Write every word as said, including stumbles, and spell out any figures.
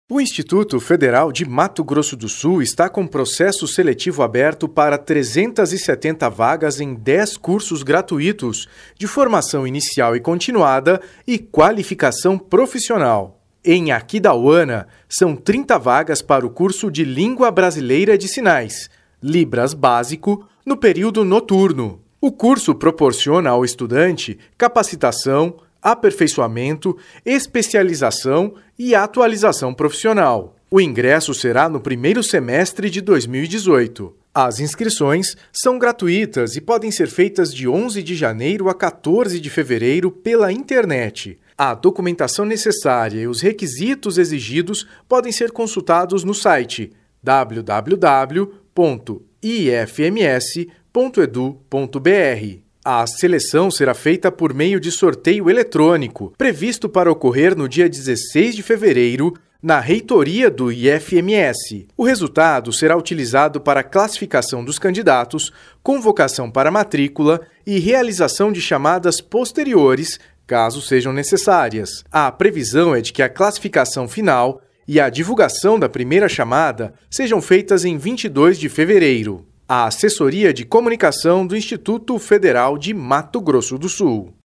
O Instituto Federal de Mato Grosso do Sul está com processo seletivo aberto para trezentas e setenta vagas em dez cursos gratuitos de formação inicial e continuada e qualificação profissional. Em Aquidauana, são trinta vagas para o curso de Língua Brasileira de Sinais, Libras Básico, no período noturno. O curso proporciona ao estudante capacitação, aperfeiçoamento, especialização e atualização profissional. O ingresso será no primeiro semestre de dois mil e dezoito. As inscrições são gratuitas e podem ser feitas de onze de janeiro a quatorze de fevereiro pela internet. A documentação necessária e os requisitos exigidos podem ser consultados no site w w w ponto i f m s ponto e d u ponto b r. A seleção será feita por meio de sorteio eletrônico, previsto para ocorrer no dia dezesseis de fevereiro, na reitoria do I F M S. O resultado será utilizado para a classificação dos candidatos, convocação para matrícula e realização de chamadas posteriores, caso sejam necessárias. A previsão é de que a classificação final e a divulgação da primeira chamada sejam feitas em vinte e dois de fevereiro. A Assessoria de Comunicação do Instituto Federal de Mato Grosso do Sul.